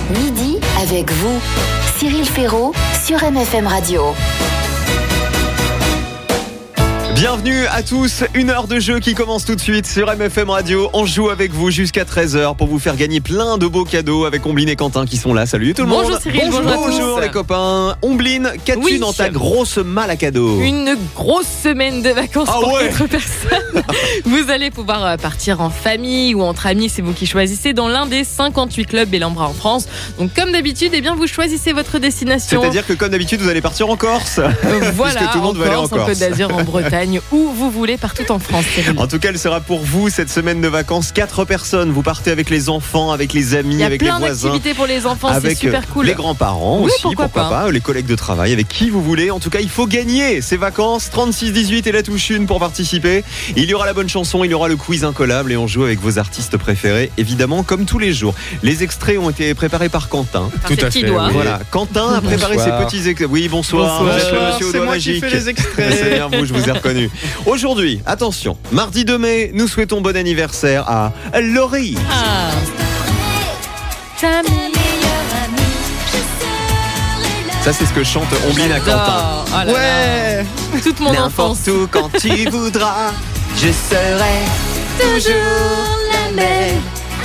Midi avec vous, Cyril Ferraud sur MFM Radio. Bienvenue à tous, une heure de jeu qui commence tout de suite sur MFM Radio. On joue avec vous jusqu'à 13h pour vous faire gagner plein de beaux cadeaux avec Ombline et Quentin qui sont là. Salut tout le monde. Bonjour Cyril, bonjour les copains. Ombline, qu'as-tu dans ta grosse malle à cadeaux ? Une grosse semaine de vacances pour 4 personnes. Vous allez pouvoir partir en famille ou entre amis, c'est vous qui choisissez, dans l'un des 58 clubs Bellambra en France. Donc comme d'habitude, vous choisissez votre destination. C'est-à-dire que comme d'habitude, vous allez partir en Corse. Voilà, tout le monde en va aller en Corse, en Corse. Côte d'Azur, en Bretagne, où vous voulez, partout en France. En tout cas, elle sera pour vous cette semaine de vacances. 4 personnes. Vous partez avec les enfants, avec les amis, avec les voisins. Il y a plein d'activités pour les enfants, avec c'est super cool. Les grands-parents oui, aussi, pourquoi pas, les collègues de travail, avec qui vous voulez. En tout cas, il faut gagner ces vacances. 36-18 et la touche 1 pour participer. Il y aura la bonne chanson, il y aura le quiz incollable et on joue avec vos artistes préférés, évidemment, comme tous les jours. Les extraits ont été préparés par Quentin. Tout à fait. Voilà, Quentin a préparé ses petits extraits. Oui, bonsoir. Monsieur c'est Audouin moi Magique. qui fais les extraits. C'est bien vous, je vous ai reconnu. Aujourd'hui, attention, mardi 2 mai, nous souhaitons bon anniversaire à Laurie. Ah. Ça, c'est ce que chante Ombline à Quentin. Oh là là. Toute mon enfance. N'importe où, quand tu voudras, je serai toujours la même.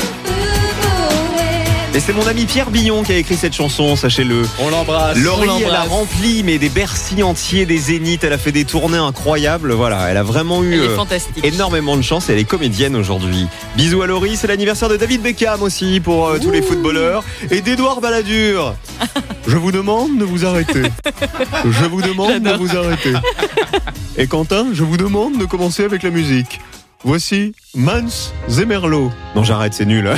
Et c'est mon ami Pierre Billon qui a écrit cette chanson, sachez-le. On l'embrasse. Laurie, elle a rempli des Bercy entiers, des Zéniths, elle a fait des tournées incroyables. Voilà, elle a vraiment eu énormément de chance et elle est comédienne aujourd'hui. Bisous à Laurie, c'est l'anniversaire de David Beckham aussi pour tous les footballeurs et d'Edouard Balladur. Je vous demande de vous arrêter. Je vous demande de vous arrêter. Et Quentin, je vous demande de commencer avec la musique. Voici Mans Zemerlo. Non, j'arrête, c'est nul.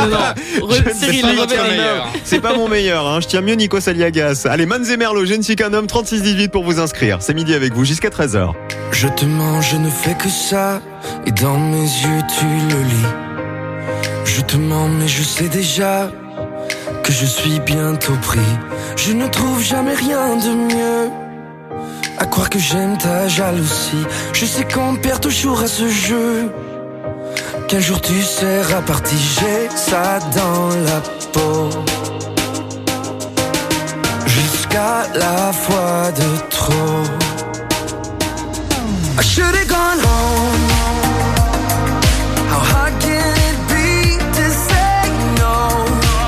C'est pas mon meilleur, je tiens mieux Nico Aliagas. Allez, Mans Zemerlo, je ne suis qu'un homme, 36-18 pour vous inscrire. C'est midi avec vous jusqu'à 13h. Je te mens, je ne fais que ça, et dans mes yeux tu le lis. Je te mens, mais je sais déjà que je suis bientôt pris. Je ne trouve jamais rien de mieux à croire que j'aime ta jalousie. Je sais qu'on perd toujours à ce jeu, qu'un jour tu seras parti. J'ai ça dans la peau, jusqu'à la fois de trop. I should've gone home. How hard can it be to say no?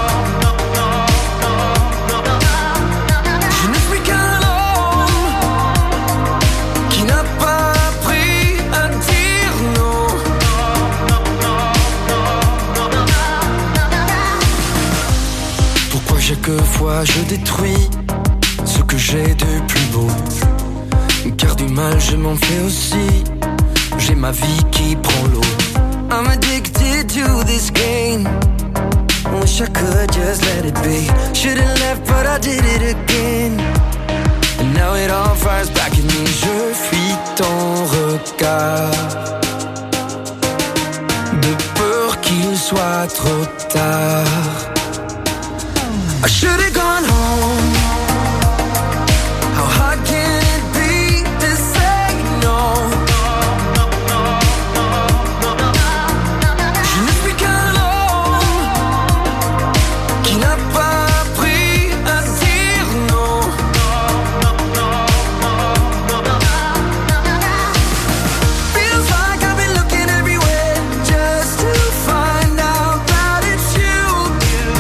Je ne suis qu'un qui n'a pas appris à dire non. Pourquoi chaque fois je détruis ce que j'ai de plus beau? Car du mal je m'en fais aussi. J'ai ma vie qui prend l'eau. I'm addicted to this game. Wish I could just let it be. Should've left but I did it again. And now it all fires back at me. Je fuis ton regard, de peur qu'il soit trop tard. I should've gone home. How hard can it be to say no? Je ne suis qu'un homme qui n'a pas appris à dire non. Feels like I've been looking everywhere just to find out that it's you.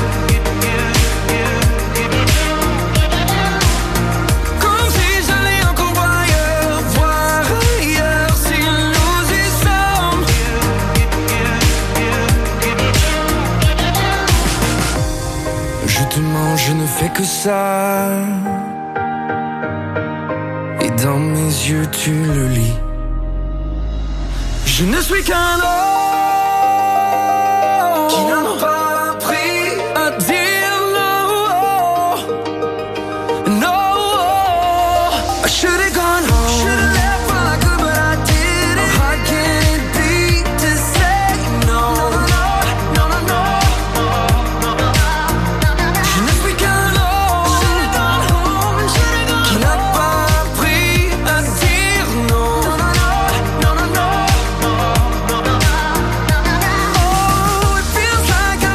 Comme si j'allais encore voir ailleurs si nous y sommes. Je te mens, je ne fais que ça, et dans mes yeux tu le lis. Je ne suis qu'un homme qui n'a pas appris à dire non. No, I should've gone home. Should've left while I could, but I didn't. How hard can it be to say no? No, no, no. Je ne suis qu'un homme qui n'a pas appris à dire non. No, no, no. Oh, it feels like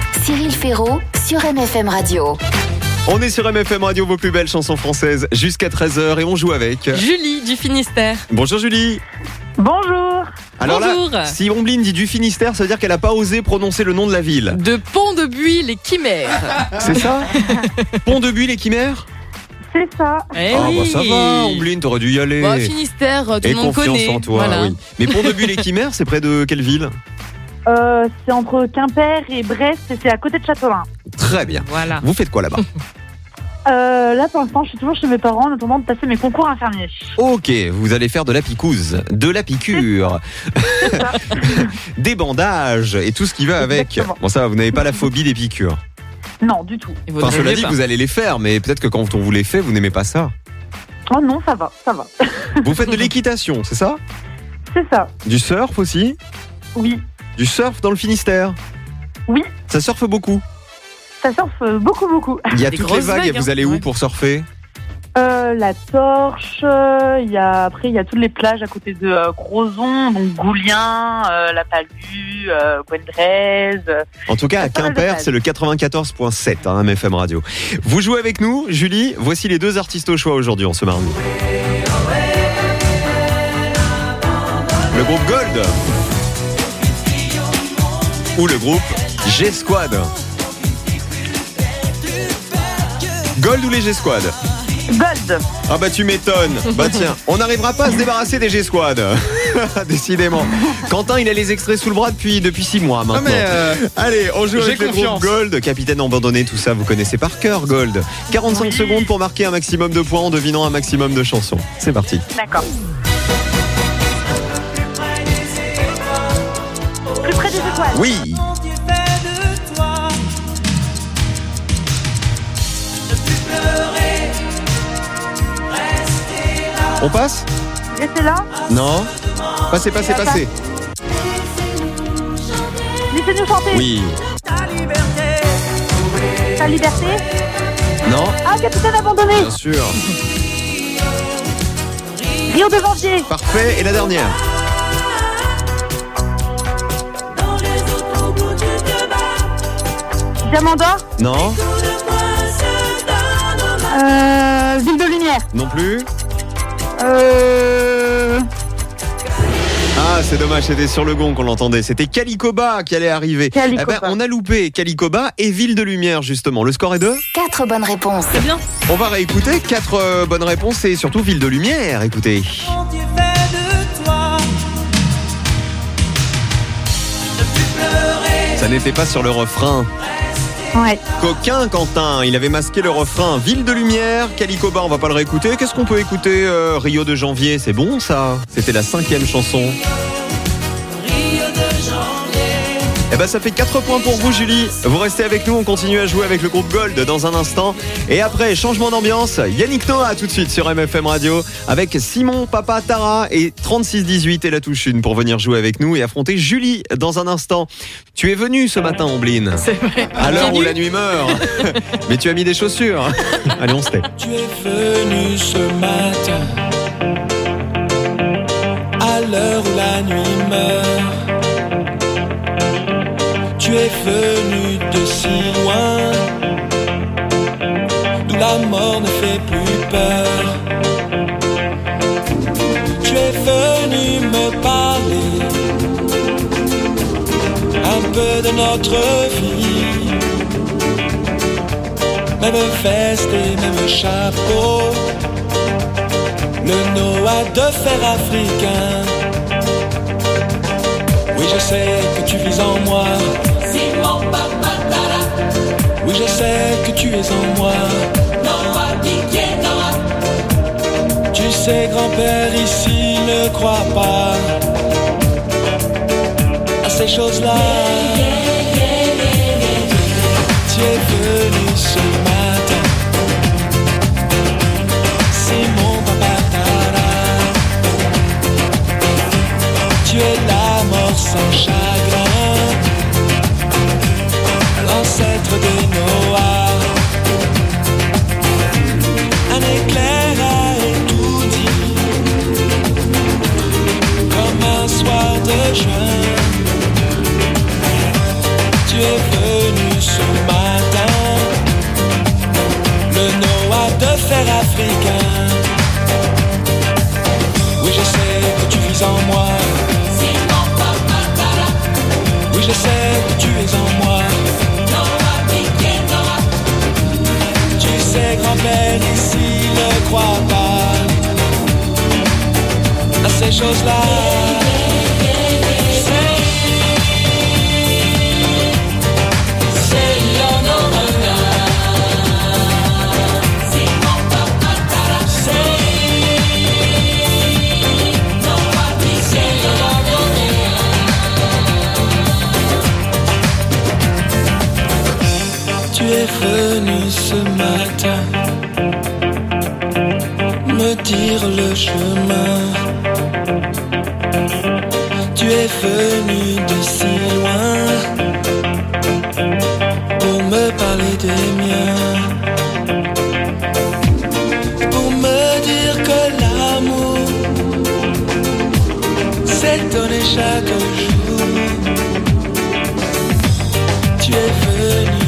Cyril Ferraud sur MFM Radio. On est sur MFM Radio, vos plus belles chansons françaises, jusqu'à 13h et on joue avec Julie du Finistère. Bonjour Julie. Bonjour. Alors Bonjour. là, si Ombline dit du Finistère, ça veut dire qu'elle n'a pas osé prononcer le nom de la ville. De Pont-de-Buis, les Chimères. C'est ça? Pont-de-Buis, les Chimères? C'est ça. Eh Ah oui. bah ça va, Ombline, t'aurais dû y aller. Bon, Finistère, tout le Et monde confiance connaît. en toi, Voilà. oui. Mais Pont-de-Buis, les Chimères, c'est près de quelle ville? C'est entre Quimper et Brest et c'est à côté de Châteaulin. Très bien. Voilà. Vous faites quoi là-bas? Là, pour l'instant, je suis toujours chez mes parents en attendant de passer mes concours infirmiers. Ok, vous allez faire de la picouse, de la piqûre, des bandages et tout ce qui va avec. Exactement. Bon ça va, vous n'avez pas la phobie des piqûres. Non, du tout. Et vous Enfin, ne cela rêvez dit, pas. vous allez les faire, mais peut-être que quand on vous les fait, vous n'aimez pas ça. Oh non, ça va, ça va. Vous faites de l'équitation, c'est ça? C'est ça. Du surf aussi? Oui. Du surf dans le Finistère? Oui. Ça surfe beaucoup? Ça surfe beaucoup, beaucoup. Il y a Des toutes les grosses vagues, et vagues, vous hein. allez où Ouais. pour surfer? La Torche, après il y a toutes les plages à côté de Crozon, donc Goulien, La Palue, Guendrez. En tout cas, à pas mal de Quimper, vagues. c'est le 94.7, hein, MFM Radio. Vous jouez avec nous, Julie. Voici les deux artistes au choix aujourd'hui, en ce mardi. Le groupe Gold ou le groupe G-Squad. Gold ou les G-Squad? Gold. Ah bah tu m'étonnes. Bah tiens, on n'arrivera pas à se débarrasser des G-Squad. Décidément. Quentin, il a les extraits sous le bras depuis 6 mois maintenant. Allez, on joue j'ai avec le groupe confiance. Gold. Capitaine abandonné, tout ça, vous connaissez par cœur Gold. 45 secondes pour marquer un maximum de points en devinant un maximum de chansons. C'est parti. D'accord. Plus près des étoiles. Oui. On passe? Restez là. Non. Passez. Laissez-nous chanter. Oui. Ta liberté. Non. Ah, capitaine abandonné. Bien sûr. Rio de janvier. Parfait. Et la dernière? Diamant d'or. Non. Ville de lumière. Non plus. Ah, c'est dommage, c'était sur le gong qu'on l'entendait. C'était Calicoba qui allait arriver. Calicoba. Eh ben, on a loupé Calicoba et Ville de Lumière, justement. Le score est de 4 bonnes réponses. C'est bien. On va réécouter 4 bonnes réponses et surtout Ville de Lumière. Écoutez. Ça n'était pas sur le refrain. Ouais. Coquin, Quentin, il avait masqué le refrain. Ville de Lumière, Calicoba, on va pas le réécouter. Qu'est-ce qu'on peut écouter? Rio de Janvier, c'est bon ça? C'était la 5e chanson. Eh ben ça fait 4 points pour vous Julie. Vous restez avec nous, on continue à jouer avec le groupe Gold dans un instant. Et après, changement d'ambiance, Yannick Noah tout de suite sur MFM Radio avec Simon, Papa, Tara et 3618 et la touche 1 pour venir jouer avec nous et affronter Julie dans un instant. Tu es venu ce matin, Ombline. C'est vrai. À l'heure où Bienvenue. la nuit meurt. Mais tu as mis des chaussures. Allez, on se tait. Tu es venu ce matin, à l'heure où la nuit meurt. Tu es venu de si loin, d'où la mort ne fait plus peur. Tu es venu me parler un peu de notre vie. Même veste et même chapeau, le Noah de fer africain. Oui, je sais que tu vis en moi. Simon Papa Tara. Oui, je sais que tu es en moi. Noah Didier Noah. Tu sais, grand-père ici ne croit pas à ces choses-là. Tu es venu ce matin, Simon Papa Tara. Tu es la mort sans chagrin, l'ancêtre des Noahs. Un éclair a tout dit, comme un soir de juin. Tu es venu que tu es en moi. Tu sais, grand-père ici ne croit pas à ces choses-là. Tu es venu ce matin me dire le chemin. Tu es venu de si loin pour me parler des miens, pour me dire que l'amour s'est donné chaque jour. Tu es venu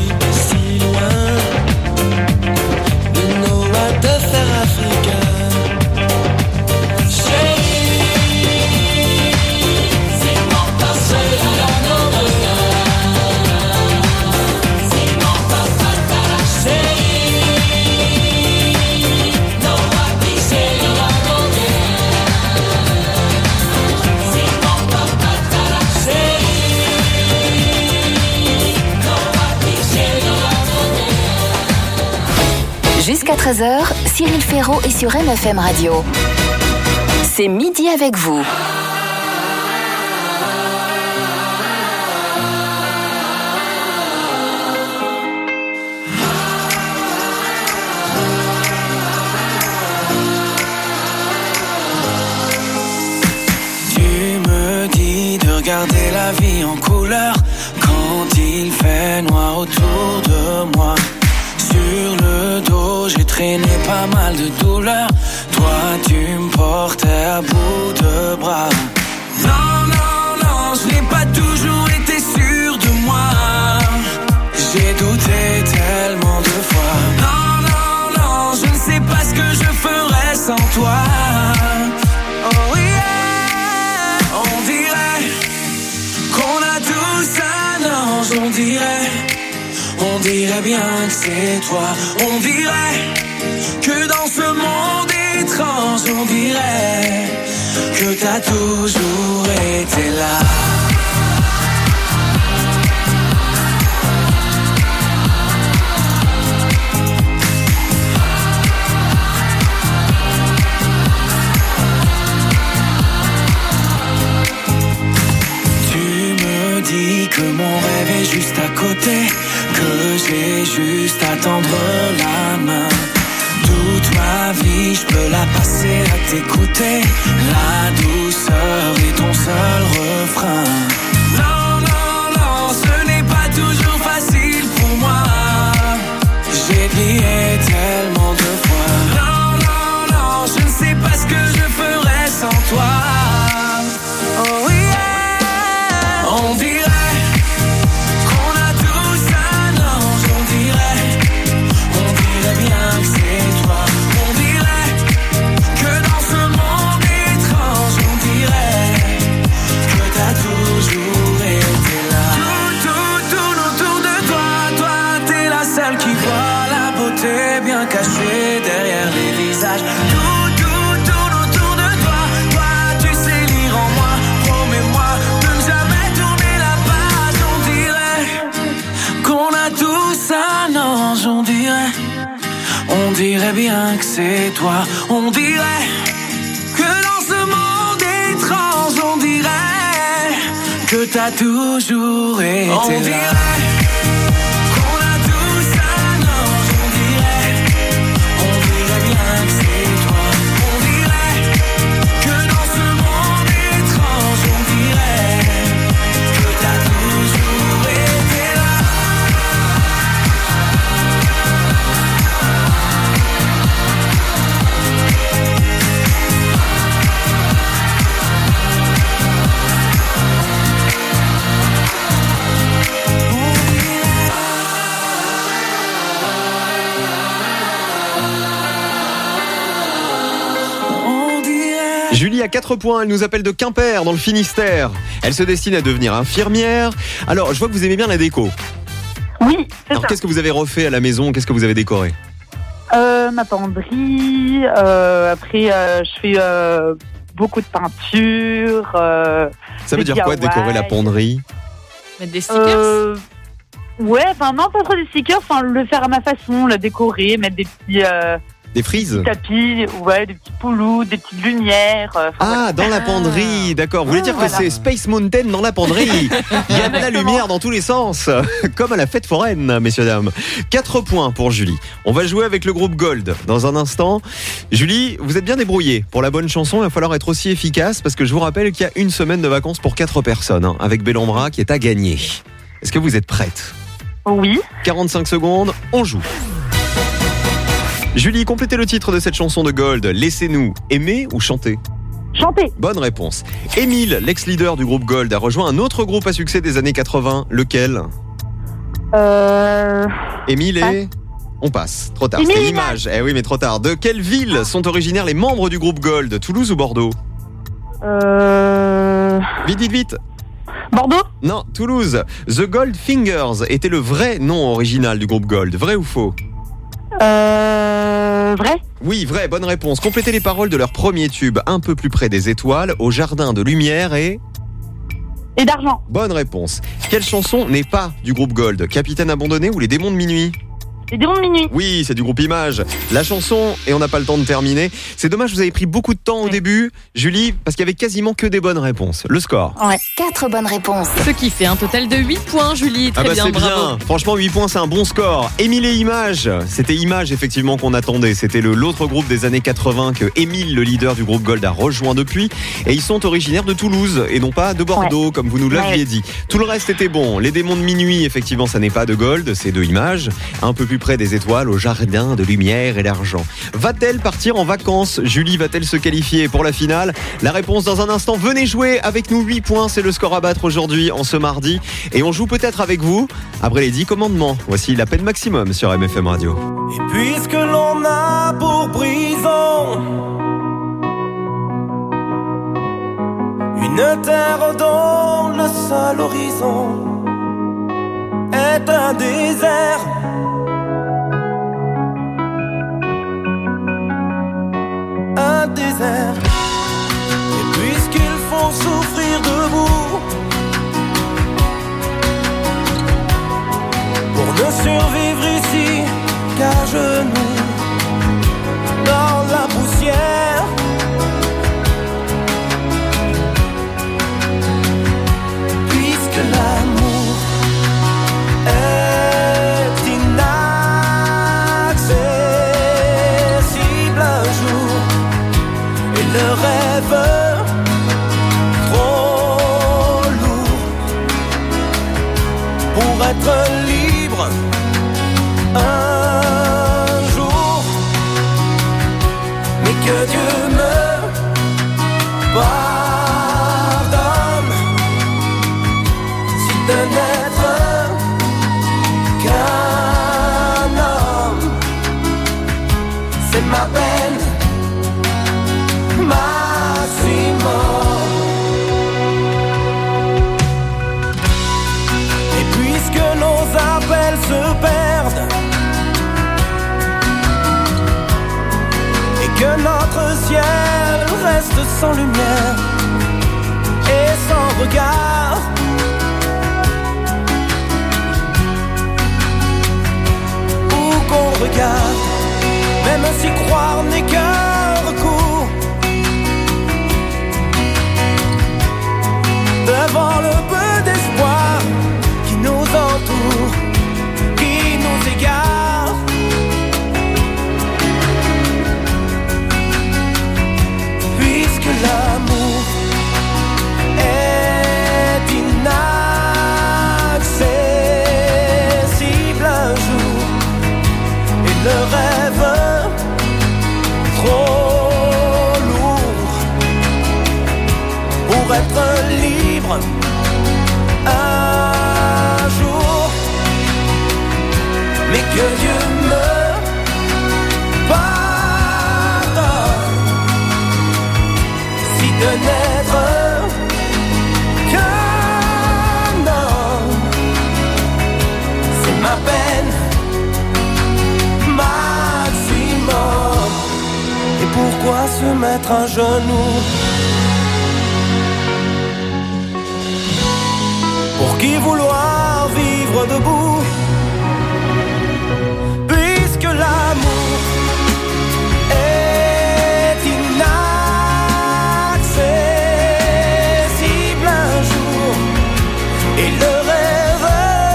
de faire africain. C'est mon passé dans nos regards. C'est mon papa caracé. Non, papi, c'est c'est mon papa caracé. Non, papi, c'est Jusqu'à 13h, Cyril Ferraud est sur MFM Radio. C'est midi avec vous. Tu me dis de regarder la vie en couleur quand il fait noir autour de moi. Sur le dos, j'ai traîné pas mal de douleurs. Toi, tu me portais à bout de bras. Non, non, non, je n'ai pas toujours été sûr de moi. J'ai douté tellement de fois. Non, non, non, je ne sais pas ce que je ferais sans toi. Oh yeah, on dirait qu'on a tous un ange, on dirait bien que c'est toi. On dirait que dans ce monde étrange, on dirait que t'as toujours été là. Tu me dis que mon rêve est juste à côté, que j'ai juste à tendre la main. Toute ma vie, je peux la passer à t'écouter. La douceur est ton seul refrain. Non, non, non, ce n'est pas toujours facile pour moi. J'ai plié tellement de fois. Non, non, non, je ne sais pas ce que je ferais sans toi. Oh yeah, on dirait bien que c'est toi. On dirait que dans ce monde étrange, on dirait que t'as toujours été là. Tout autour de toi, toi t'es la seule qui voit la beauté bien cachée derrière les visages. Tout autour de toi, toi tu sais lire en moi. Promets-moi de ne jamais tourner la page. On dirait qu'on a tous un ange, on dirait bien que c'est toi. On dirait que dans ce monde étrange, on dirait que t'as toujours été là. On dirait qu'on a tous un ange, on dirait bien que c'est toi. On dirait que dans ce monde étrange, on dirait que t'as toujours été là. Julie a 4 points, elle nous appelle de Quimper dans le Finistère. Elle se destine à devenir infirmière. Alors, je vois que vous aimez bien la déco. Oui, c'est Alors, ça. qu'est-ce que vous avez refait à la maison? Qu'est-ce que vous avez décoré? Ma penderie. Après, je fais beaucoup de peinture. Ça veut dire quoi, décorer la penderie? Mettre des stickers. Ouais, enfin non, pas trop des stickers. Enfin, le faire à ma façon, le décorer, mettre des petits Des frises? tapis, ouais, des petits pouloux, des petites lumières. Ah, dans la penderie, d'accord. Vous voulez dire que voilà. c'est Space Mountain dans la penderie? Il y a de la lumière dans tous les sens, comme à la fête foraine, messieurs, dames. 4 points pour Julie. On va jouer avec le groupe Gold dans un instant. Julie, vous êtes bien débrouillée. Pour la bonne chanson, il va falloir être aussi efficace parce que je vous rappelle qu'il y a une semaine de vacances pour 4 personnes, avec Bellambra qui est à gagner. Est-ce que vous êtes prête? Oui. 45 secondes, on joue. Julie, complétez le titre de cette chanson de Gold. Laissez-nous aimer ou chanter? Chanter. Bonne réponse. Émile, l'ex-leader du groupe Gold, a rejoint un autre groupe à succès des années 80. Lequel? Émile et... On passe. Trop tard. C'était Image. Eh oui, mais trop tard. De quelle ville sont originaires les membres du groupe Gold? Toulouse ou Bordeaux? Vite. Bordeaux. Non, Toulouse. The Goldfingers était le vrai nom original du groupe Gold. Vrai ou faux? Vrai. Oui, vrai, bonne réponse. Complétez les paroles de leur premier tube, Un peu plus près des étoiles, au jardin de lumière et d'argent. Bonne réponse. Quelle chanson n'est pas du groupe Gold? Capitaine abandonné ou Les démons de minuit? Les démons de minuit. Oui, c'est du groupe Image. La chanson, et on n'a pas le temps de terminer. C'est dommage, vous avez pris beaucoup de temps au début, Julie, parce qu'il y avait quasiment que des bonnes réponses. Le score? Ouais. 4 bonnes réponses. Ce qui fait un total de 8 points, Julie. Très bien, c'est bravo. bien. Franchement, 8 points, c'est un bon score. Émile et Image. C'était Image, effectivement, qu'on attendait. C'était l'autre groupe des années 80 que Émile, le leader du groupe Gold, a rejoint depuis. Et ils sont originaires de Toulouse et non pas de Bordeaux, comme vous nous l'aviez dit. Tout le reste était bon. Les démons de minuit, effectivement, ça n'est pas de Gold, c'est de Image. Un peu plus près des étoiles, au jardin de lumière et d'argent. Va-t-elle partir en vacances? Julie va-t-elle se qualifier pour la finale? La réponse dans un instant. Venez jouer avec nous. 8 points, c'est le score à battre aujourd'hui, en ce mardi. Et on joue peut-être avec vous après les 10 commandements. Voici la peine maximum sur MFM Radio. Et puisque l'on a pour prison une terre dont le seul horizon est un désert, un désert. Et puisqu'il faut souffrir debout pour ne survivre ici qu'à genoux dans la poussière, puisque l'amour est inaccessible un jour, et le rêve trop lourd pour être libre un jour, mais que Dieu me pardonne si de n'être qu'un homme, c'est ma peine maximum. Et puisque nos appels se perdent et que notre ciel reste sans lumière et sans regard, où qu'on regarde, même si croire n'est qu'un recours, devant le peu d'espoir qui nous entoure, qui nous égare, puisque l'amour est inaccessible un jour, et le rêve trop lourd pour être libre un jour, mais que Dieu me pardonne de n'être qu'un homme. C'est ma peine maximum. Et pourquoi se mettre à genoux? Pour qui vouloir vivre debout? Puisque l'amour est inaccessible un jour, et le rêve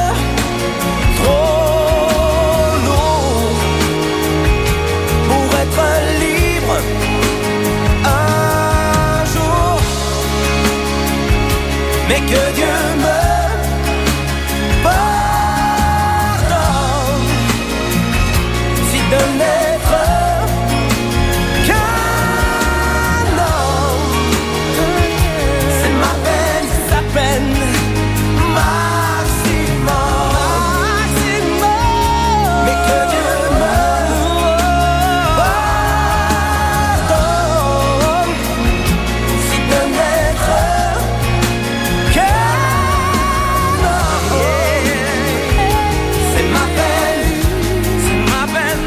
trop lourd pour être libre un jour. Mais que Dieu me de n'être qu'un homme. C'est ma peine, sa peine maximum. Mais que Dieu me pardonne si de n'être qu'un homme. C'est ma peine, c'est ma peine.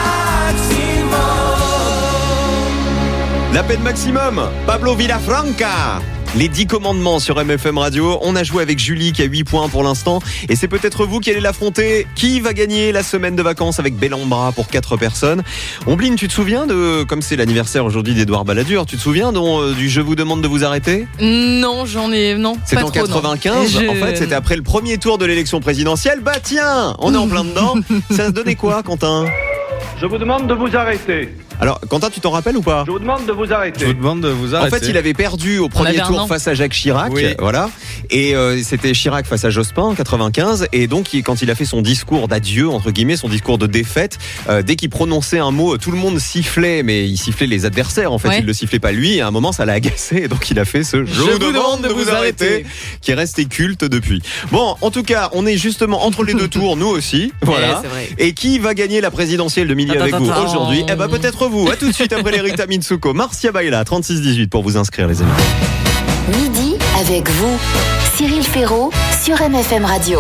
La peine maximum, Pablo Villafranca. Les 10 commandements sur MFM Radio. On a joué avec Julie qui a 8 points pour l'instant. Et c'est peut-être vous qui allez l'affronter. Qui va gagner la semaine de vacances avec Bellambra pour 4 personnes? Ombline, tu te souviens de, comme c'est l'anniversaire aujourd'hui d'Edouard Balladur, tu te souviens du Je vous demande de vous arrêter? Non, C'était en 95. En fait, c'était après le premier tour de l'élection présidentielle. Bah tiens, on est en plein dedans. Ça se donnait quoi, Quentin? Je vous demande de vous arrêter. Alors, Quentin, tu t'en rappelles ou pas? Je vous demande de vous arrêter. Je vous demande de vous arrêter. En fait, il avait perdu au premier tour face à Jacques Chirac, oui. Voilà. Et c'était Chirac face à Jospin en 95. Et donc, quand il a fait son discours d'adieu, entre guillemets, son discours de défaite, dès qu'il prononçait un mot, tout le monde sifflait, mais il sifflait les adversaires. En fait, il le sifflait pas lui. Et à un moment, ça l'a agacé. Et donc, il a fait ce Je vous demande de vous arrêter, qui est resté culte depuis. Bon, en tout cas, on est justement entre les deux tours, nous aussi. Voilà. Et qui va gagner la présidentielle de Midi avec vous aujourd'hui? Eh ben, peut-être vous. À tout de suite après les Rita Mitsuko. Marcia Baila, 36-18 pour vous inscrire, les amis. Midi avec vous, Cyril Ferraud sur MFM Radio.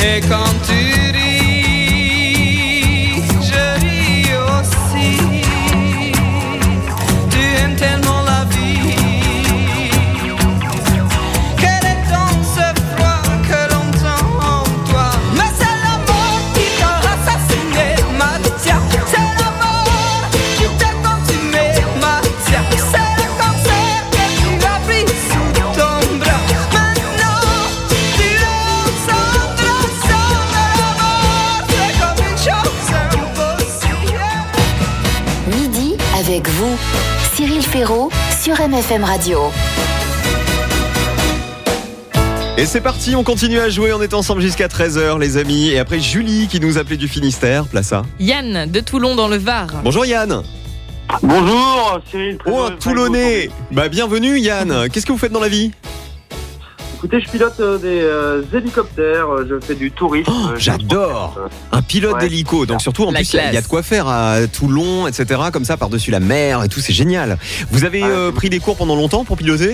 Et quand tu ris, je ris aussi. Tu aimes tellement la vie. Quel est donc ce froid que l'on entend en toi? Mais c'est l'amour qui t'a assassiné, Mathia. C'est l'amour qui t'a consumé, Mathia. C'est le cancer que tu as pris sous ton bras. Maintenant, tu es ensemble, l'amour. C'est comme une chose impossible. Midi avec vous, Cyril Ferraud sur MFM Radio. Et c'est parti, on continue à jouer, on est ensemble jusqu'à 13h les amis. Et après Julie qui nous appelait du Finistère, place ça. Yann de Toulon dans le Var. Bonjour Yann. Bonjour, Cyril. Oh un Toulonnais. Bah bienvenue Yann, qu'est-ce que vous faites dans la vie? Écoutez, je pilote des hélicoptères, je fais du tourisme. Oh, j'adore. Un pilote d'hélico, donc surtout en La plus il y a classe. de quoi faire à Toulon, etc. Comme ça par-dessus la mer et tout, c'est génial. Vous avez pris des cours pendant longtemps pour piloter?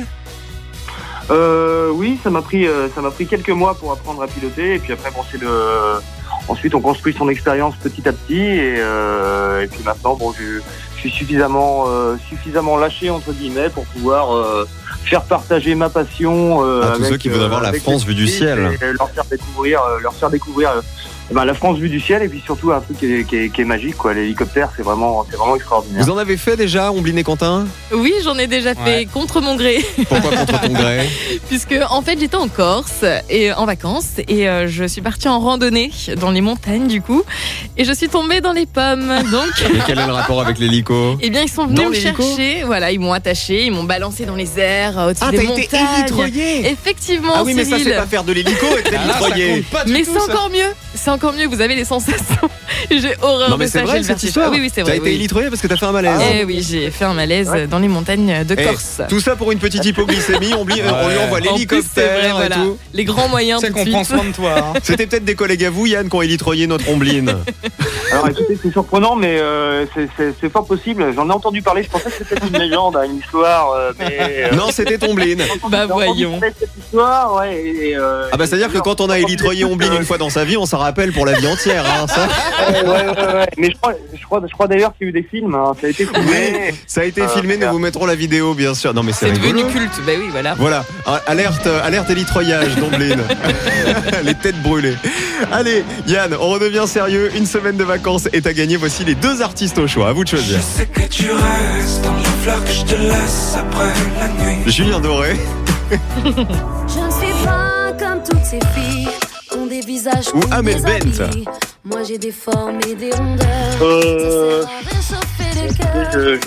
Oui, ça m'a pris quelques mois pour apprendre à piloter, et puis après bon, ensuite on construit son expérience petit à petit, et puis maintenant bon, je suis suffisamment lâché entre guillemets pour pouvoir faire partager ma passion à tous ceux qui veulent avoir la France vue du ciel, et leur faire découvrir la France vue du ciel, et puis surtout un truc qui est magique quoi. L'hélicoptère c'est vraiment extraordinaire. Vous en avez fait déjà, Omblin et Quentin? Oui, j'en ai déjà fait contre mon gré. Pourquoi contre ton gré? Puisque en fait j'étais en Corse et en vacances et je suis partie en randonnée dans les montagnes du coup et je suis tombée dans les pommes. Donc Et quel est le rapport avec l'hélico? eh bien ils sont Dans venus me l'hélico chercher, voilà, ils m'ont attaché, ils m'ont balancé dans les airs au-dessus Ah, des t'as montagnes. été élitroyé. Effectivement, Ah oui, mais ça Cyril. c'est pas faire de l'hélico et être élitroyé. Mais c'est encore mieux. C'est encore mieux, vous avez les sensations. J'ai horreur Non mais de c'est ça, vrai j'ai le cette vertige. histoire. Ah oui, c'est T'as vrai. été élitroyé parce que t'as fait un malaise. Eh oui, j'ai fait un malaise dans les montagnes de Eh, Corse. tout ça pour une petite hypoglycémie, on lui envoie En plus, c'est l'hélicoptère vrai, et voilà. tout. Les grands moyens C'est tout de qu'on suite. prend soin de toi. Hein. C'était peut-être des collègues à vous, Yann, qui ont élitroyé notre Ombline. Alors écoutez, c'est surprenant, mais c'est fort possible. J'en ai entendu parler, je pensais que c'était une légende, une histoire, mais... Non, c'était Ombline. Bah voyons. Cette histoire, ouais, Ah bah c'est-à-dire que quand on a élitroyé Ombline une fois dans sa vie, on s'en rappelle pour la vie entière. Hein, ça. ouais. Mais je crois d'ailleurs qu'il y a eu des films, hein. Ça a été filmé. Ça a été filmé, nous vous mettrons la vidéo bien sûr. Non mais c'est C'est devenu rigolo. culte. Bah oui, voilà. Voilà, alerte élitroyage d'Ombline. Les têtes brûlées. Allez, Yann, on redevient sérieux. Une semaine de vacances et t'as gagné. Voici les deux artistes au choix. À vous de choisir. Je sais que tu restes dans les fleurs que je te laisse après la nuit. Julien Doré Je ne suis pas comme toutes ces filles qui ont des visages ou comme Amel des Bent. habits. Moi j'ai des formes et des rondeurs. Ça sert à réchauffer les cœurs.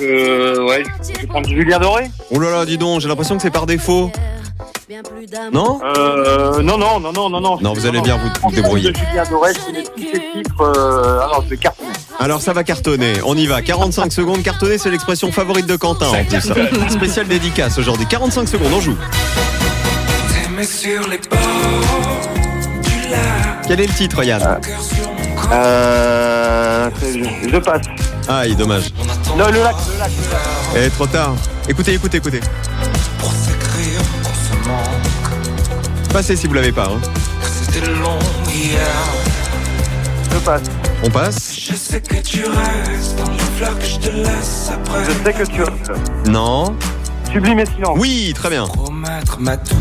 Je vais prendre Julien Doré. Oh là là, dis donc, j'ai l'impression que c'est par défaut. Bien plus d'amour. Non Non. Non, vous allez bien vous débrouiller. Julien Doré, je connais tous ses titres. Alors, je vais cartonner. Alors ça va cartonner, on y va, 45 secondes. Cartonner, c'est l'expression favorite de Quentin en plus. Spécial dédicace aujourd'hui, 45 secondes, on joue. T'aimais sur les bords du lac. Quel est le titre, Yann? Cœur sur mon corps. Je passe. Aïe, dommage. Le lac. Eh, trop tard. Écoutez. Pour s'écrire qu'on se manque. Passez si vous l'avez pas. Hein. C'était long hier. Je passe. On passe. Je sais que tu restes dans les fleurs que je te laisse après. Je sais que tu as. Non. Sublime et silence. Oui, très bien. Promettre ma douce,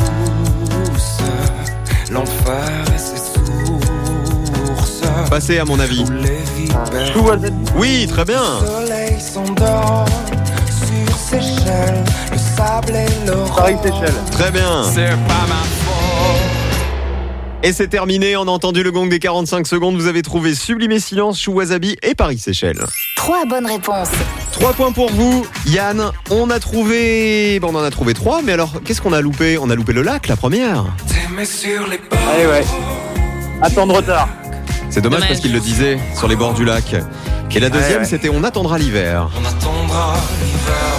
l'enfer et ses sources. Passez à mon avis. Où les vipères. Chouazette. Oui, très bien. Le soleil s'endort sur Seychelles, le sable et l'aurore. Paris-Seychelles. Très bien. C'est pas ma faute. Et c'est terminé, on a entendu le gong des 45 secondes. Vous avez trouvé Sublime et Silence, Chou Wasabi et Paris-Seychelles. 3 bonnes réponses. 3 points pour vous, Yann. On en a trouvé 3, mais alors qu'est-ce qu'on a loupé? On a loupé le lac, la première. T'aimais sur les bords. Allez, ouais. Attends de retard. C'est dommage parce qu'il le disait, sur les bords du lac. Et la deuxième, c'était On attendra l'hiver. On attendra l'hiver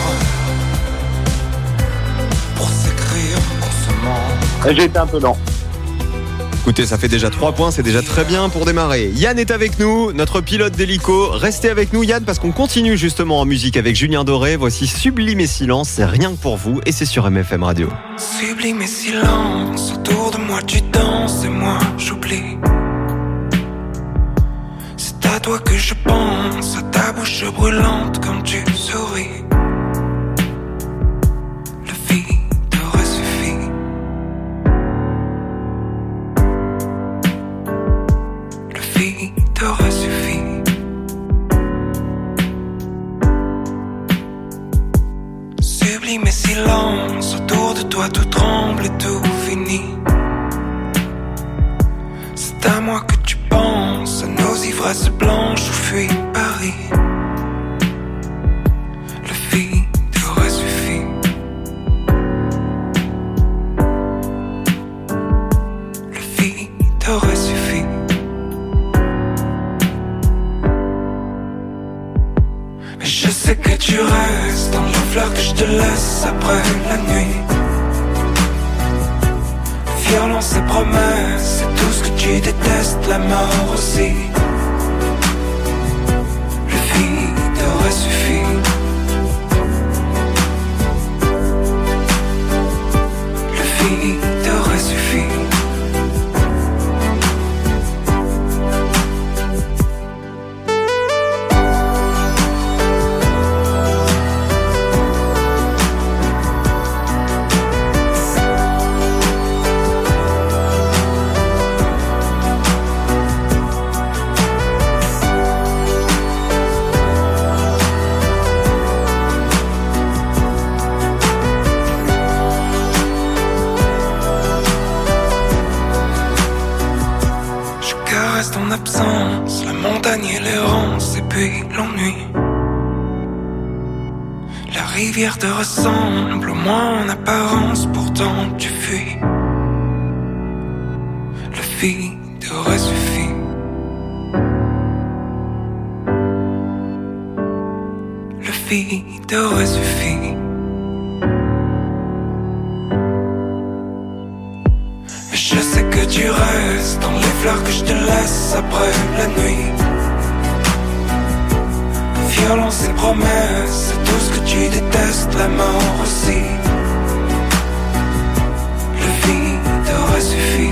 pour s'écrire qu'on se manque. J'ai été un peu lent. Écoutez, ça fait déjà 3 points, c'est déjà très bien pour démarrer. Yann est avec nous, notre pilote d'hélico. Restez avec nous, Yann, parce qu'on continue justement en musique avec Julien Doré. Voici Sublime et Silence, c'est rien que pour vous et c'est sur MFM Radio. Sublime et silence, autour de moi tu danses. pense et moi j'oublie. C'est à toi que je pense, à ta bouche brûlante quand tu souris. Le vide aurait suffi. Le vide aurait suffi. Sublime et silence, autour de toi tout tremble et tout finit. C'est à moi que tu penses, à nos ivresses blanches où fuit Paris. Le vide aurait suffi. Le vide aurait suffi. Mais je sais que tu restes dans la fleur que je te laisse après la nuit. Violence et promesses, c'est tout ce que tu détestes, la mort aussi. Le vide aurait suffi. Le vide aurait suffi. En absence, la montagne et l'errance et puis l'ennui. La rivière te ressemble, au moins en apparence, pourtant tu fuis. Le vide aurait suffi. Le vide aurait suffi. Je sais que tu restes dans les fleurs que je te laisse après la nuit. Violence et promesses, c'est tout ce que tu détestes, la mort aussi. Le vide aurait suffi.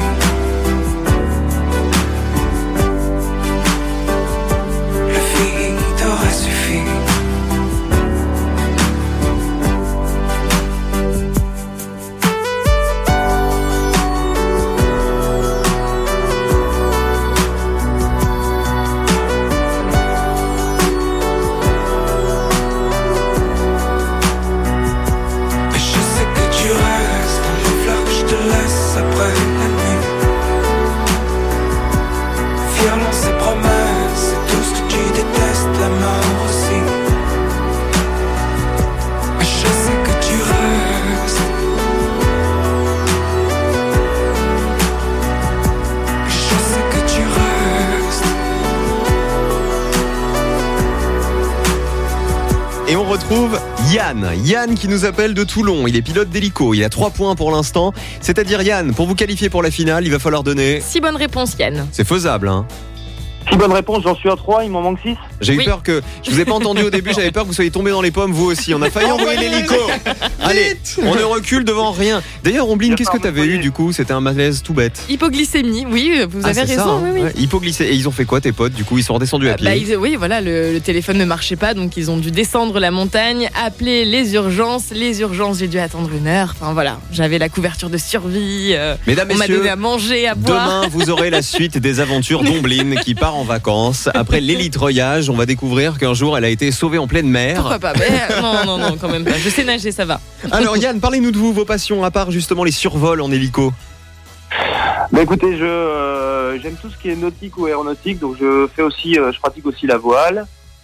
Le vide aurait suffi. Et on retrouve Yann qui nous appelle de Toulon. Il est pilote d'hélico, il a 3 points pour l'instant. C'est-à-dire Yann, pour vous qualifier pour la finale, il va falloir donner 6 bonnes réponses, Yann. C'est faisable, hein? 6 bonnes réponses, j'en suis à 3, il m'en manque 6. J'ai eu peur que... Je vous ai pas entendu au début, j'avais peur que vous soyez tombé dans les pommes, vous aussi. On a failli envoyer l'hélico. Allez, on ne recule devant rien. D'ailleurs, Omblin, qu'est-ce que t'avais eu du coup? C'était un malaise tout bête. Hypoglycémie, oui, vous avez raison. Ça, hein. Oui. Ouais, hypoglycémie. Et ils ont fait quoi tes potes? Du coup, ils sont redescendus à pied. Oui, voilà, le téléphone ne marchait pas, donc ils ont dû descendre la montagne, appeler les urgences. Les urgences, j'ai dû attendre 1 heure. Enfin voilà, j'avais la couverture de survie. Mesdames, on m'a messieurs, donné à manger, à boire. Demain, vous aurez la suite des aventures d'Omblin qui part en vacances. Après l'hélitreuillage, on va découvrir qu'un jour, elle a été sauvée en pleine mer. Pourquoi pas? Mais non, quand même pas. Je sais nager, ça va. Alors Yann, parlez-nous de vous, vos passions, à part justement les survols en hélico. Bah écoutez, j'aime tout ce qui est nautique ou aéronautique, donc je pratique aussi la voile.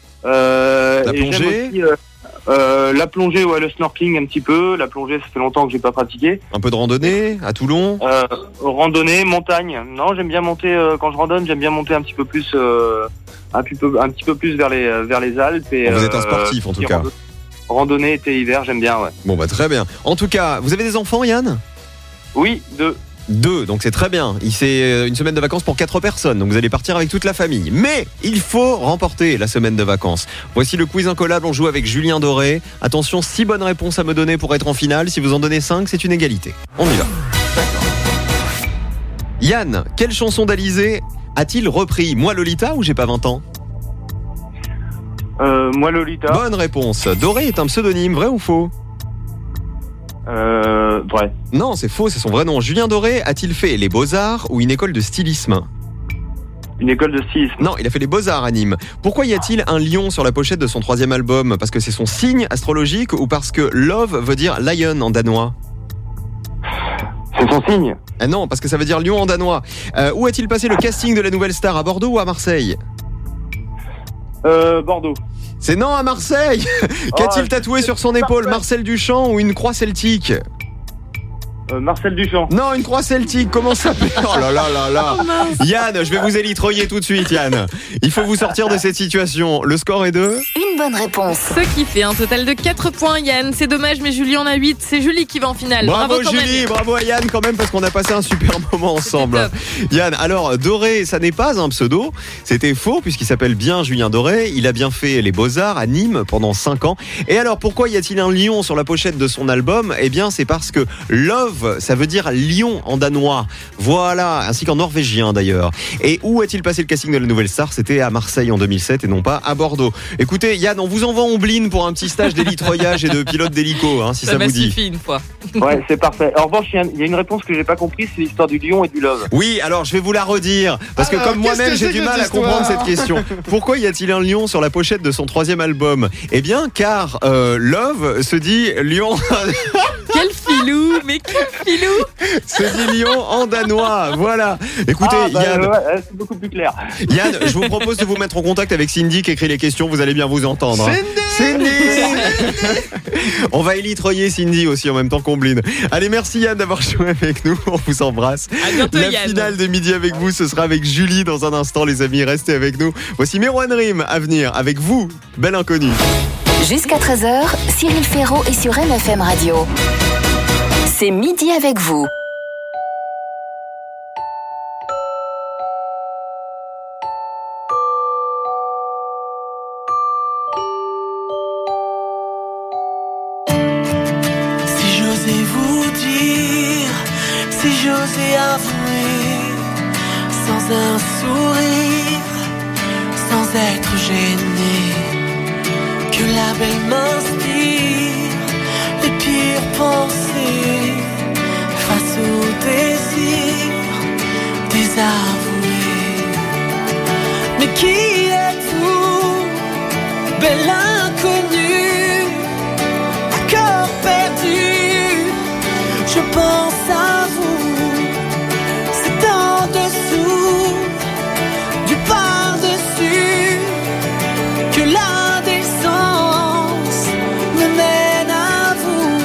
La plongée aussi, la plongée, ouais, le snorkeling un petit peu. La plongée, ça fait longtemps que j'ai pas pratiqué. Un peu de randonnée à Toulon. Randonnée, montagne. Non, j'aime bien monter quand je randonne. J'aime bien monter un petit peu plus, un petit peu plus vers les Alpes. Et, vous êtes un sportif en tout cas. Randonnée été hiver, j'aime bien. Ouais. Bon bah très bien. En tout cas, vous avez des enfants, Yann? Oui, 2. 2, donc c'est très bien. C'est une semaine de vacances pour 4 personnes, donc vous allez partir avec toute la famille. Mais il faut remporter la semaine de vacances. Voici le quiz incollable, on joue avec Julien Doré. Attention, 6 bonnes réponses à me donner pour être en finale. Si vous en donnez 5, c'est une égalité. On y va. Yann, quelle chanson d'Alizé a-t-il repris ? Moi Lolita ou J'ai pas 20 ans ? Moi Lolita. Bonne réponse. Doré est un pseudonyme, vrai ou faux ? Vrai. Non, c'est faux, c'est son vrai nom. Julien Doré a-t-il fait les Beaux-Arts ou une école de stylisme ? Une école de stylisme. Non, il a fait les Beaux-Arts à Nîmes. Pourquoi y a-t-il un lion sur la pochette de son 3e album ? Parce que c'est son signe astrologique ou parce que love veut dire lion en danois ? C'est son signe. Ah non, parce que ça veut dire lion en danois. Où a-t-il passé le casting de la Nouvelle Star ? À Bordeaux ou à Marseille ? Bordeaux. C'est non, à Marseille. Qu'a-t-il tatoué sur son épaule ? Marcel Duchamp ou une croix celtique ? Marcel Duchamp. Non, une croix celtique, comment ça s'appelle ? Oh là là là là. Yann, je vais vous élitroyer tout de suite, Yann. Il faut vous sortir de cette situation. Le score est de ? Une bonne réponse. Ce qui fait un total de 4 points, Yann. C'est dommage, mais Julie en a 8. C'est Julie qui va en finale. Bravo quand Julie, même. bravo à Yann quand même parce qu'on a passé un super moment ensemble. Yann, alors Doré, ça n'est pas un pseudo. C'était faux puisqu'il s'appelle bien Julien Doré. Il a bien fait les Beaux-Arts à Nîmes pendant 5 ans. Et alors pourquoi y a-t-il un lion sur la pochette de son album ? Eh bien c'est parce que love, ça veut dire lion en danois. Voilà, ainsi qu'en norvégien d'ailleurs. Et où a-t-il passé le casting de la Nouvelle Star ? C'était à Marseille en 2007 et non pas à Bordeaux. Écoutez Yann, on vous envoie Omblin pour un petit stage d'élitroyage et de pilote d'hélico, si ça vous dit. Suffit une fois. Ouais, c'est parfait. En revanche, il y a une réponse que j'ai pas comprise, c'est l'histoire du lion et du love. Oui, alors je vais vous la redire parce que comme moi-même j'ai du mal à comprendre cette question. Pourquoi y a-t-il un lion sur la pochette de son 3e album ? Eh bien car love se dit lion. Quel filou, mais quel filou. Se dit lion en danois. Voilà. Écoutez, Yann, c'est beaucoup plus clair. Yann, je vous propose de vous mettre en contact avec Cindy qui écrit les questions. Vous allez bien vous entendre. Cindy. On va élitroyer Cindy aussi en même temps qu'Omblin. Allez, merci Yann d'avoir joué avec nous. On vous embrasse. À bientôt, La Yann. finale de Midi avec vous, ce sera avec Julie dans un instant, les amis. Restez avec nous. Voici Merwan Rim à venir avec vous, Belle Inconnue. Jusqu'à 13h, Cyril Ferraud est sur MFM Radio. C'est Midi avec vous. Si j'osais vous dire, si j'osais avouer, sans un sourire, sans être gêné, que la belle m'inspire les pires pensées face au désir désavoué. Mais qui êtes-vous, belle inconnue, à cœur perdu? Je pense à vous, c'est en dessous du par-dessus que la décence me mène à vous.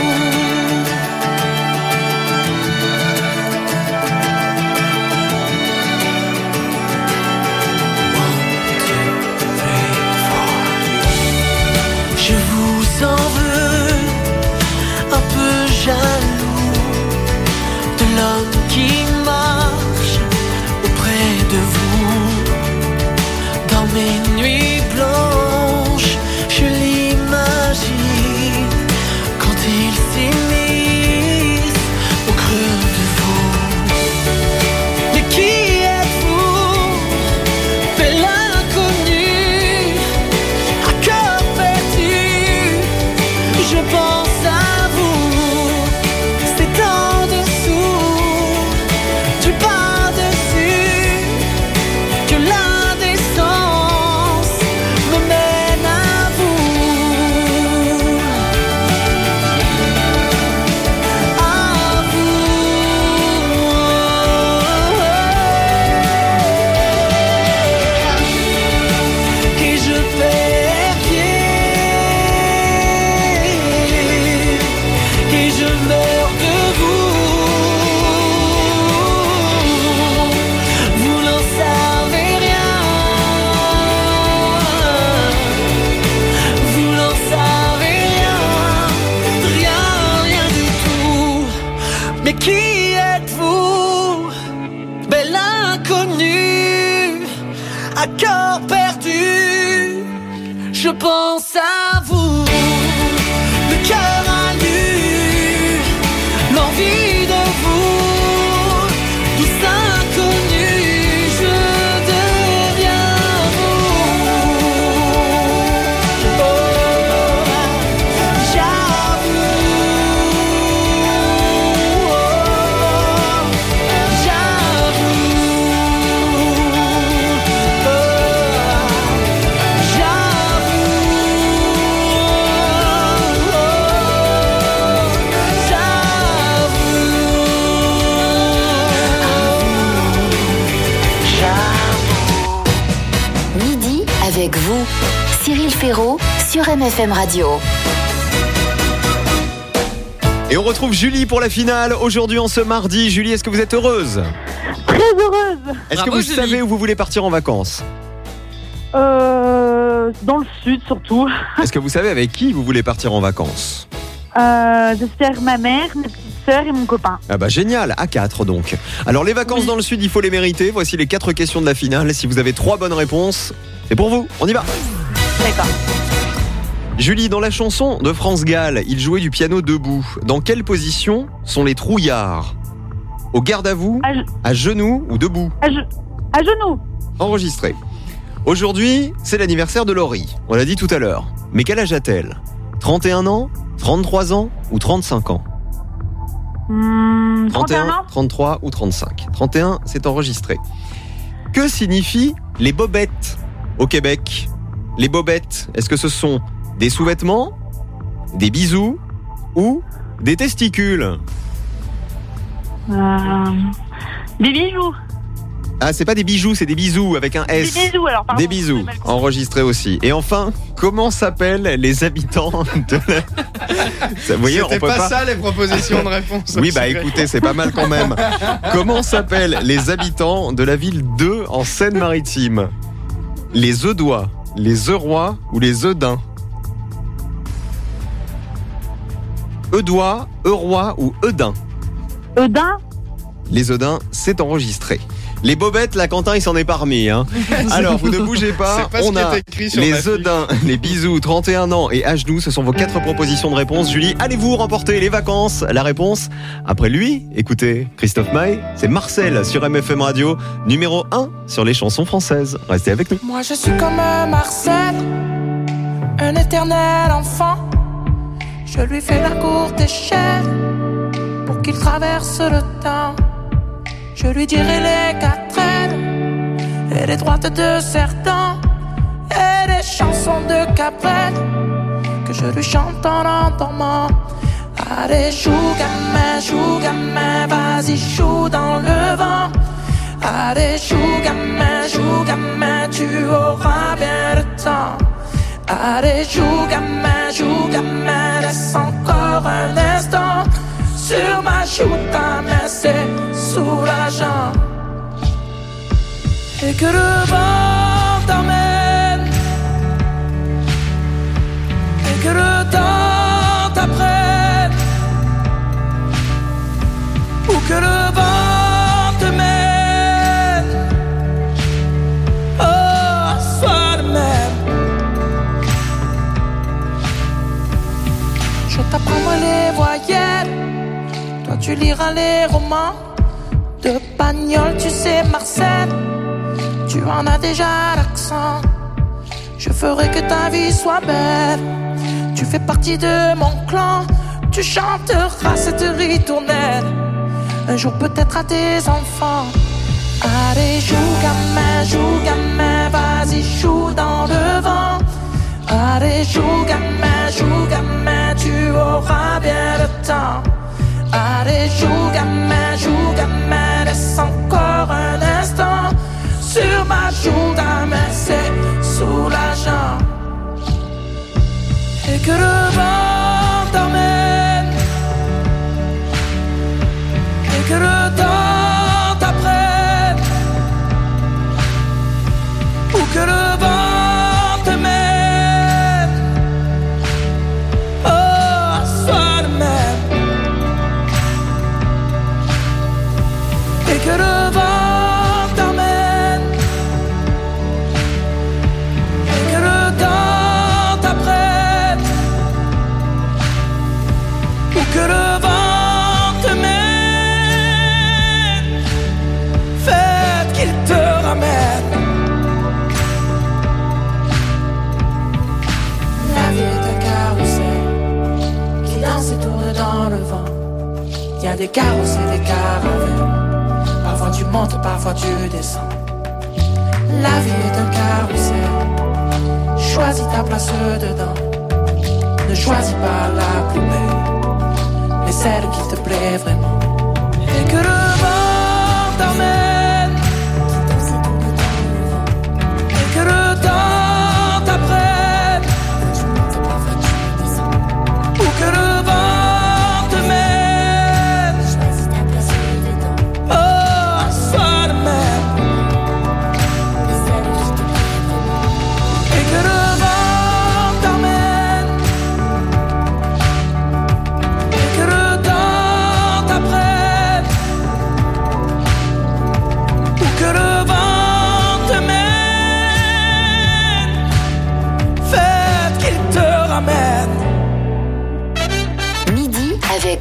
Je vous en veux, un peu jaloux de l'homme qui marche auprès de vous. Dans mes nuits blanches, je l'imagine quand il s'immisce au creux de vous. Mais qui êtes-vous, belle inconnue, à cœur perdu? Je pense à vous, c'est en dessous du par-dessus que l'indécence me mène à vous. À vous. Et je perds pied, et je meurs de vous. Vous n'en savez rien, vous n'en savez rien, rien du tout. Mais qui êtes-vous, belle inconnue, à cœur perdu? Je pense à vous, le cœur à nu, l'envie de vous, tout ça avec vous, Cyril Ferraud sur MFM Radio. Et on retrouve Julie pour la finale aujourd'hui en ce mardi. Julie, est-ce que vous êtes heureuse ? Très heureuse. Est-ce Bravo, que vous Julie. savez où vous voulez partir en vacances ? Dans le sud surtout. Est-ce que vous savez avec qui vous voulez partir en vacances ? J'espère ma mère, mes petites sœurs et mon copain. Ah bah génial, à 4 donc. Alors les vacances dans le sud, il faut les mériter. Voici les 4 questions de la finale. Si vous avez 3 bonnes réponses, c'est pour vous. On y va. D'accord. Julie, dans la chanson de France Gall, il jouait du piano debout. Dans quelle position sont les trouillards ? Au garde à vous, à genoux ou debout ? À genoux. Enregistré. Aujourd'hui, c'est l'anniversaire de Laurie. On l'a dit tout à l'heure. Mais quel âge a-t-elle ? 31 ans, 33 ans ou 35 ans ? 31 ans. 33 ou 35. 31, c'est enregistré. Que signifient les bobettes au Québec ? Les bobettes, est-ce que ce sont des sous-vêtements, des bisous ou des testicules ? Des bijoux. Ah, c'est pas des bijoux, c'est des bisous avec un S. Des bisous alors, pardon. Des bisous, enregistré aussi. Et enfin, comment s'appellent les habitants de la... Vous voyez, C'était pas ça les propositions de réponse. Oui, bah écoutez, c'est pas mal quand même. Comment s'appellent les habitants de la ville d'Eu en Seine-Maritime ? Les Eudois, les Eurois ou les Eudins ? Eudois, Eurois ou Eudins ? Eudin. Les Eudins, c'est enregistré. Les bobettes, là, Quentin, il s'en est parmi. Hein. Alors, vous ne bougez pas. C'est pas ce On qui a est écrit sur les l'affiche. Eudins, les bisous, 31 ans et à genoux. Ce sont vos 4 propositions de réponse. Julie, allez-vous remporter les vacances ? La réponse, après lui, écoutez, Christophe Maé, c'est Marcel sur MFM Radio, numéro 1 sur les chansons françaises. Restez avec nous. Moi je suis comme Marcel, un éternel enfant. Je lui fais la courte échelle pour qu'il traverse le temps. Je lui dirai les 4 ailes et les droites de serpent et les chansons de Cabrel que je lui chante en endormant. Allez, joue gamin, vas-y, joue dans le vent. Allez, joue gamin, tu auras bien le temps. Allez, joue gamin, laisse encore un instant. Sur ma joue, ta main, c'est soulageant. Et que le vent t'emmène, et que le temps t'apprenne, ou que le vent te mène, oh, sois le même. Je t'apprendrai les voyelles, toi tu liras les romans de Pagnol, tu sais Marcel, tu en as déjà l'accent. Je ferai que ta vie soit belle, tu fais partie de mon clan. Tu chanteras cette ritournelle, un jour peut-être à tes enfants. Allez, joue gamin, vas-y, joue dans le vent. Allez, joue gamin, tu auras bien le temps. Allez, joue gamin, laisse encore un instant. Sur ma joue, ta main, c'est soulageant. Et que le vent t'emmène, et que le temps t'apprenne, ou que le vent te mène, oh, sois le même. Et que le vent t'emmène, et que le temps t'apprenne, ou que le vent te mène, faites qu'il te ramène. La vie est un carrousel qui danse et tourne dans le vent. Il y a des carrosses et des caravelles, parfois tu montes, parfois tu descends. La vie est un carrousel, choisis ta place dedans. Ne choisis pas la plus belle, mais celle qui te plaît vraiment. Et que le vent t'emmène, et que le temps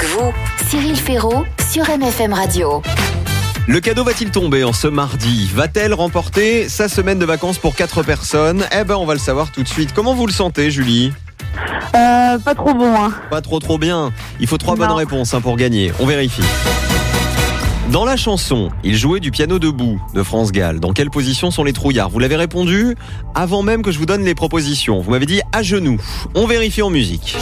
avec vous, Cyril Ferraud sur MFM Radio. Le cadeau va-t-il tomber en ce mardi? Va-t-elle remporter sa semaine de vacances pour 4 personnes? Eh ben, on va le savoir tout de suite. Comment vous le sentez, Julie? Pas trop bon, hein. Pas trop bien. Il faut 3 bonnes réponses pour gagner. On vérifie. Dans la chanson, il jouait du piano debout de France Gall. Dans quelle position sont les trouillards? Vous l'avez répondu avant même que je vous donne les propositions. Vous m'avez dit à genoux. On vérifie en musique.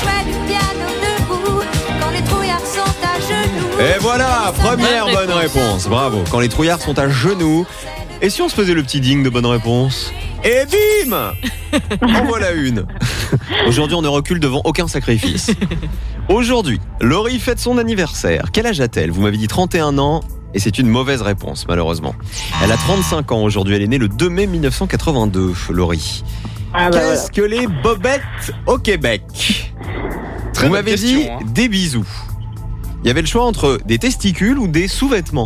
Et voilà, première bonne réponse. Bravo. Quand les trouillards sont à genoux. Et si on se faisait le petit ding de bonne réponse? Et bim! En voilà une. Aujourd'hui, on ne recule devant aucun sacrifice. Aujourd'hui, Laurie fête son anniversaire. Quel âge a-t-elle? Vous m'avez dit 31 ans. Et c'est une mauvaise réponse, malheureusement. Elle a 35 ans aujourd'hui. Elle est née le 2 mai 1982, Laurie. Qu'est-ce que les bobettes au Québec? Vous m'avez dit des bisous. Il y avait le choix entre des testicules ou des sous-vêtements.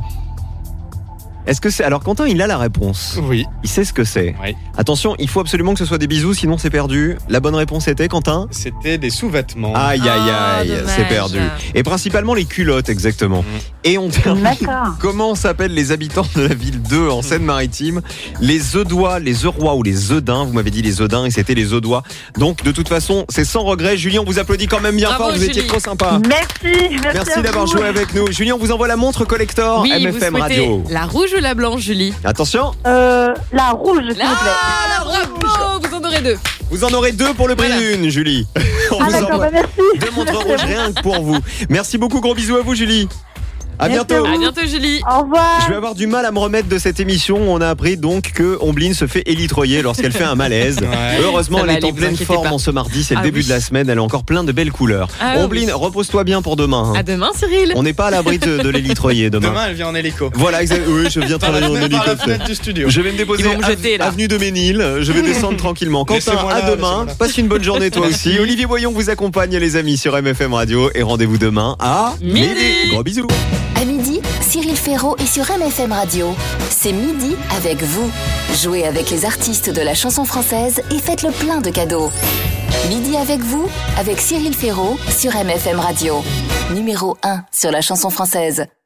Est-ce que c'est... Alors Quentin, il a la réponse. Oui. Il sait ce que c'est. Oui. Attention, il faut absolument que ce soit des bisous, sinon c'est perdu. La bonne réponse était, Quentin? C'était des sous-vêtements. Aïe, c'est perdu. Et principalement les culottes, exactement. Et on termine. Comment s'appellent les habitants de la ville 2 en Seine-Maritime? Les Eudois, les Eurois ou les Eudins? Vous m'avez dit les Eudins et c'était les Eudois. Donc de toute façon, c'est sans regret. Julien, on vous applaudit quand même bien fort. Vous étiez trop sympa. Merci d'avoir joué avec nous. Julien, on vous envoie la montre collector MFM Radio. La rouge ou la blanche, Julie? Attention. La rouge, s'il vous plaît. Bravo, vous en aurez 2. Vous en aurez 2 pour le prix d'une, Julie. On vous envoie merci. 2 montres rouges rien que pour vous. Merci beaucoup, gros bisous à vous, Julie. À bientôt. À bientôt, Julie. Au revoir. Je vais avoir du mal à me remettre de cette émission. On a appris donc que Omblin se fait élitroyer lorsqu'elle fait un malaise. Heureusement, elle est en pleine forme en ce mardi. C'est le début de la semaine. Elle a encore plein de belles couleurs. Omblin, repose-toi bien pour demain. À demain, Cyril. On n'est pas à l'abri de l'élitroyer demain. Demain, elle vient en hélico. Voilà, exactement. Oui, je viens travailler en hélicoptère. Du studio. Je vais me déposer avenue de Ménil. Je vais descendre tranquillement. Quentin, à demain. Passe une bonne journée toi aussi. Olivier Boyon vous accompagne, les amis, sur MFM Radio. Et rendez-vous demain à midi. Gros bisous. À midi, Cyril Ferraud est sur MFM Radio. C'est midi avec vous. Jouez avec les artistes de la chanson française et faites le plein de cadeaux. Midi avec vous, avec Cyril Ferraud sur MFM Radio. Numéro 1 sur la chanson française.